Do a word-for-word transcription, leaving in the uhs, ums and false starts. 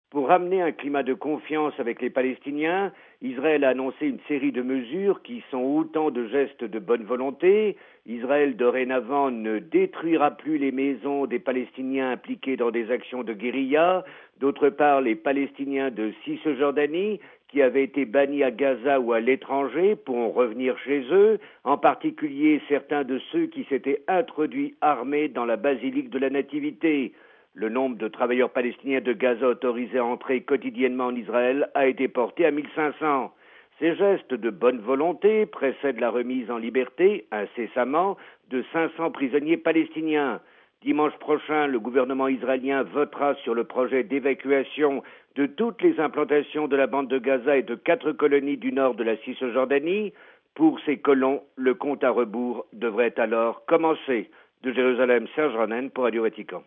Pour ramener un climat de confiance avec les Palestiniens, Israël a annoncé une série de mesures qui sont autant de gestes de bonne volonté. Israël, dorénavant, ne détruira plus les maisons des Palestiniens impliqués dans des actions de guérilla. D'autre part, les Palestiniens de Cisjordanie, qui avaient été bannis à Gaza ou à l'étranger, pourront revenir chez eux, en particulier certains de ceux qui s'étaient introduits armés dans la basilique de la Nativité. Le nombre de travailleurs palestiniens de Gaza autorisés à entrer quotidiennement en Israël a été porté à mille cinq cents. Ces gestes de bonne volonté précèdent la remise en liberté, incessamment, de cinq cents prisonniers palestiniens. Dimanche prochain, le gouvernement israélien votera sur le projet d'évacuation de toutes les implantations de la bande de Gaza et de quatre colonies du nord de la Cisjordanie. Pour ces colons, le compte à rebours devrait alors commencer. De Jérusalem, Serge Ronen pour Radio Vatican.